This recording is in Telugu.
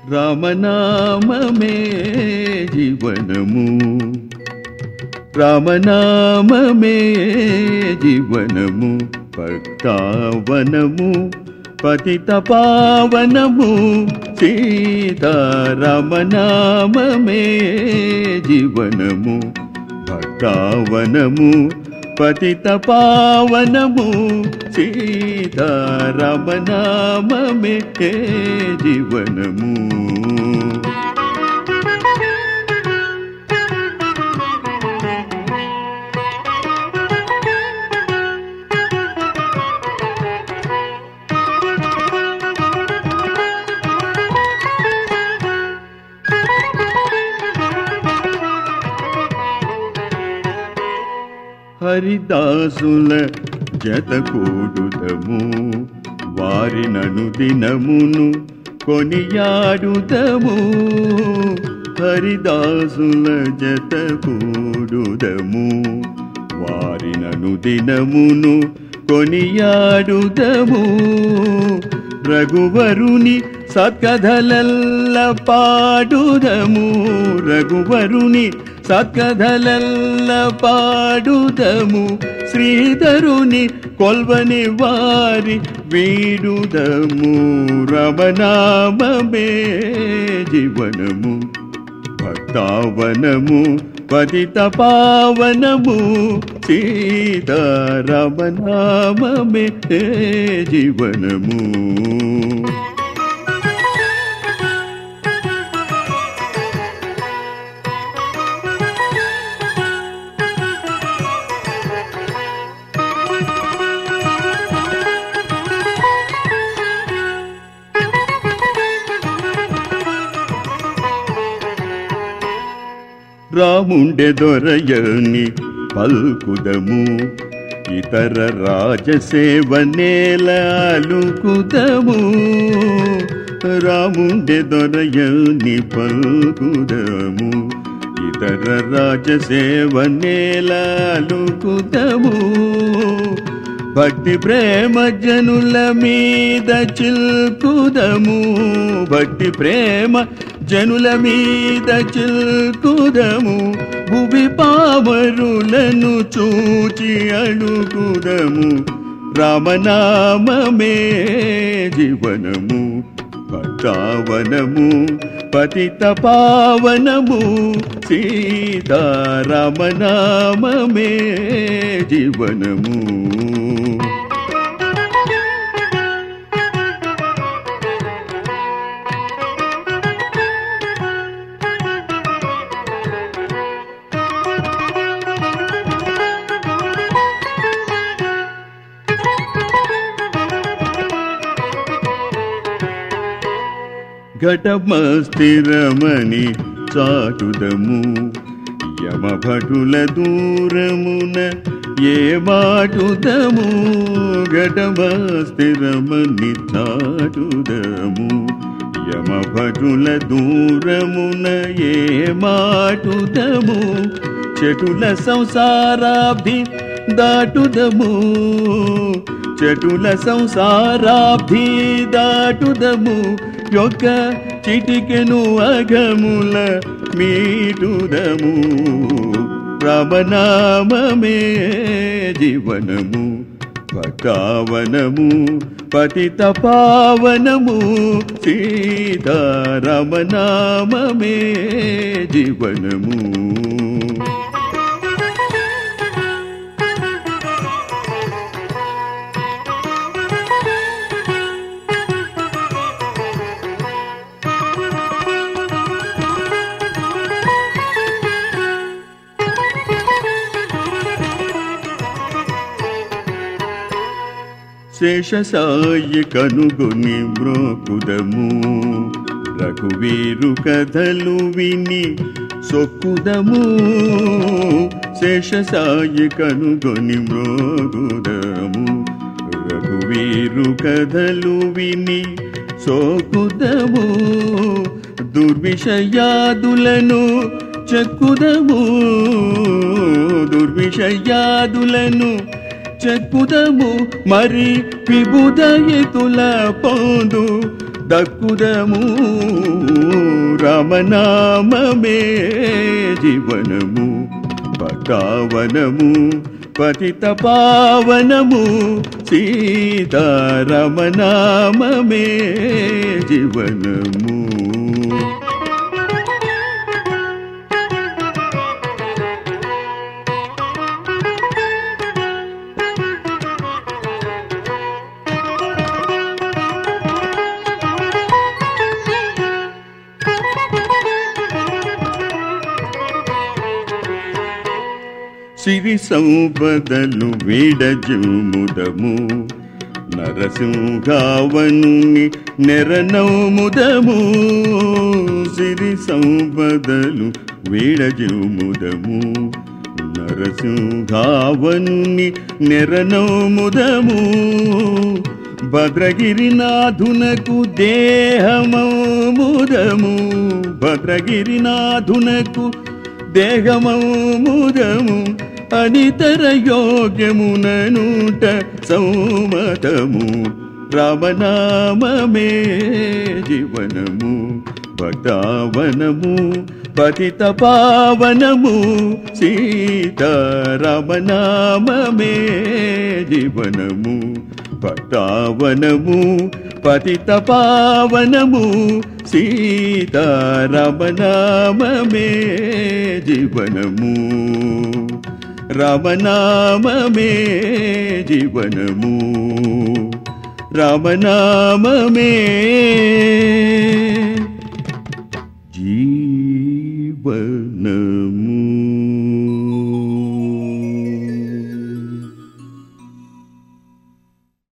రామనామమే జీవనము, రామనామమే జీవనము, భక్తావనము పతిత పావనము, సీతారామనామమే జీవనము, భక్తావనము పతిత పావనము, సీతారామనామమే జీవనము. హరిదాసుల జతకూడుదము, వారినను దినమును కొనియాడుదము, హరిదాసుల జతకూడుదము, వారినను దినమును కొనియాడుదము, రఘువరుని సత్కథలల్ల పాడుదము, రఘువరుని సత్కథలల్ల పాడుదము, శ్రీధరుని కొల్వని వారి వీడుదము, రమనామమే జీవనము, భక్తావనము పతిత పావనము, సీతారామనామమే జీవనము. రాముండె దొరయని పల్కుదము, ఇతర రాజసేవనేలాలుకుదము, రాముండె దొరయని పల్కుదము, ఇతర రాజసేవనేలాలుకుదము, భక్తి ప్రేమ జనుల మీద చిల్కుదము, భక్తి ప్రేమ జనుల మీద చిల్కుదము, భువి పామరులను చూచి అడుగుదము, రామనామమే జీవనము, భక్తావనము పతిత పావనము, సీతారామనామమే జీవనము. ఘటమస్థిరమని చాటుదము, యమభటుల దూరమున ఏ మాటుదము, ఘటమస్థిరమని చాటుదము, యమభటుల దూరమున ఏ మాటుదము, చెటుల సంసారాబ్ధి దాటుదము, చెటుల సంసారాబ్ధి దాటుదము, యొక్క చిటికెను అఘముల మీటుదము, రామనామమే జీవనము, భక్తావనము పతిత పావనము, సీతారామనామమే జీవనము. శేషసాయి కనుగొని మ్రోకుదము, రఘువీరు కథలు విని సొక్కుదము, శేషసాయి కనుగొని మ్రోకుదము, రఘువీరు కథలు విని సోకుదము, దుర్విషయాదులను చెక్కుదము, దుర్విషయాదులను చెక్కుదము, మరి విబుధయితుల పొందు దక్కుదము రామనామమే జీవనము పటావనము పతిత పావనము సీతారామనామమే జీవనము. సిరి సంపదలు వీడజుముదము నరసింహావనుని నెరనౌముదము. సిరి సంపదలు వీడజుముదము నరసింహావనుని నెరనౌముదము. భద్రగిరినాథునకు దేహమౌముదము భద్రగిరినాథునకు దేహమౌముదము. అనితర యోగ్యముననుట సౌమతము రామనామమే జీవనము భక్తావనము పతిత పావనము సీతారామనామమే జీవనము భక్తావనము పతిత పావనము సీతారామనామమే జీవనము రామనామమే జీవనము రామనామమే జీవనము.